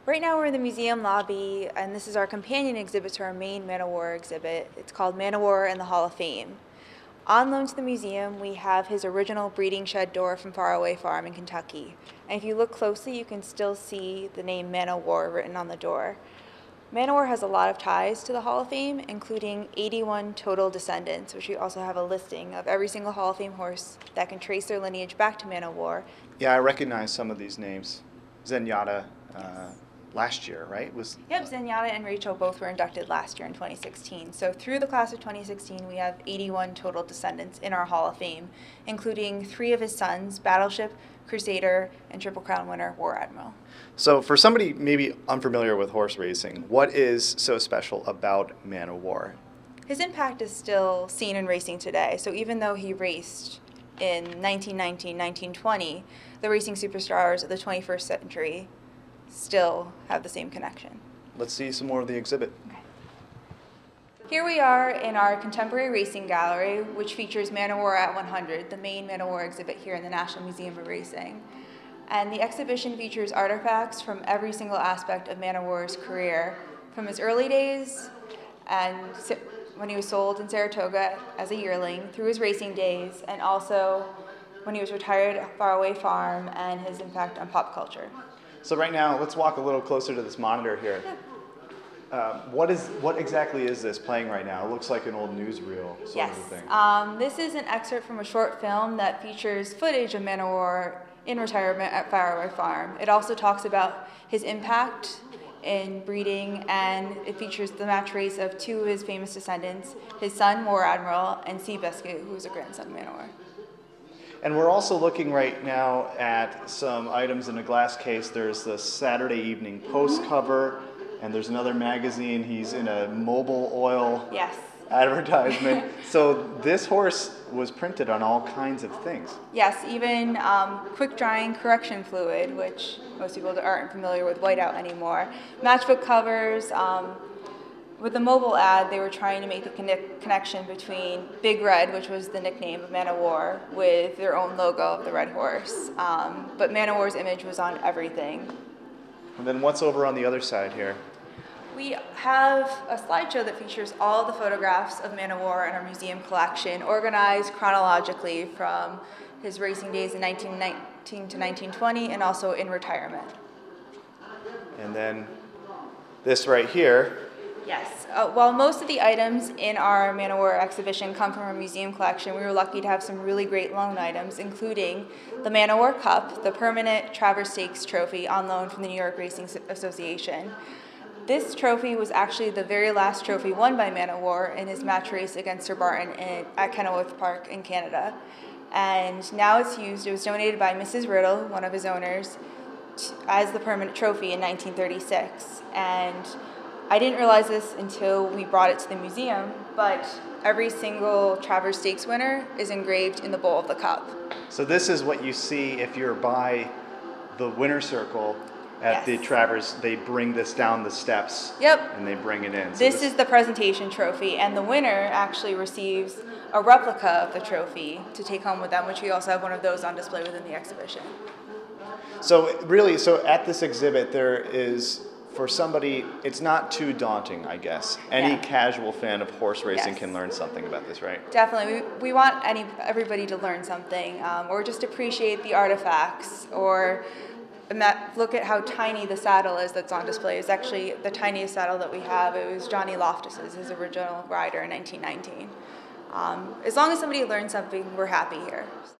Right now we're in the museum lobby, and this is our companion exhibit to our main Man O' War exhibit. It's called Man O' War and the Hall of Fame. On loan to the museum, we have his original breeding shed door from Faraway Farm in Kentucky. And if you look closely, you can still see the name Man O' War written on the door. Man O' War has a lot of ties to the Hall of Fame, including 81 total descendants, which we also have a listing of every single Hall of Fame horse that can trace their lineage back to Man O' War. Yeah, I recognize some of these names. Zenyatta, last year, right? Yep, Zenyatta and Rachel both were inducted last year in 2016. So through the class of 2016, we have 81 total descendants in our Hall of Fame, including 3 of his sons, Battleship, Crusader, and Triple Crown winner, War Admiral. So for somebody maybe unfamiliar with horse racing, what is so special about Man O' War? His impact is still seen in racing today. So even though he raced in 1919, 1920, the racing superstars of the 21st century still have the same connection. Let's see some more of the exhibit. Okay. Here we are in our contemporary racing gallery, which features Man O' War at 100, the main Man O' War exhibit here in the National Museum of Racing. And the exhibition features artifacts from every single aspect of Man O' War's career, from his early days and when he was sold in Saratoga as a yearling, through his racing days, and also when he was retired at Faraway Farm and his impact on pop culture. So right now, let's walk a little closer to this monitor here. What exactly is this playing right now? It looks like an old newsreel sort of thing. This is an excerpt from a short film that features footage of Man O' War in retirement at Faraway Farm. It also talks about his impact in breeding, and it features the match race of 2 of his famous descendants, his son, War Admiral, and Seabiscuit, who was a grandson of Man O' War. And we're also looking right now at some items in a glass case. There's the Saturday Evening Post cover, and there's another magazine. He's in a Mobil oil advertisement. So this horse was printed on all kinds of things. Yes, even quick-drying correction fluid, which most people aren't familiar with whiteout anymore. Matchbook covers. With the Mobil ad, they were trying to make the connection between Big Red, which was the nickname of Man O' War, with their own logo of the red horse. But Man O' War's image was on everything. And then what's over on the other side here? We have a slideshow that features all the photographs of Man O' War in our museum collection, organized chronologically from his racing days in 1919 to 1920 and also in retirement. And then this right here. Yes. While most of the items in our Man O' War exhibition come from our museum collection, we were lucky to have some really great loan items, including the Man O' War Cup, the permanent Travers Stakes trophy on loan from the New York Racing Association. This trophy was actually the very last trophy won by Man O' War in his match race against Sir Barton at Kenilworth Park in Canada. And now it's used. It was donated by Mrs. Riddle, one of his owners, as the permanent trophy in 1936. And I didn't realize this until we brought it to the museum, but every single Travers Stakes winner is engraved in the bowl of the cup. So this is what you see if you're by the winner's circle at the Travers. They bring this down the steps. Yep. And they bring it in. So this is the presentation trophy, and the winner actually receives a replica of the trophy to take home with them, which we also have one of those on display within the exhibition. So really, at this exhibit, there is, for somebody, it's not too daunting, I guess. Any casual fan of horse racing can learn something about this, right? Definitely. We want everybody to learn something, or just appreciate the artifacts, or look at how tiny the saddle is that's on display. It's actually the tiniest saddle that we have. It was Johnny Loftus's, his original rider in 1919. As long as somebody learns something, we're happy here.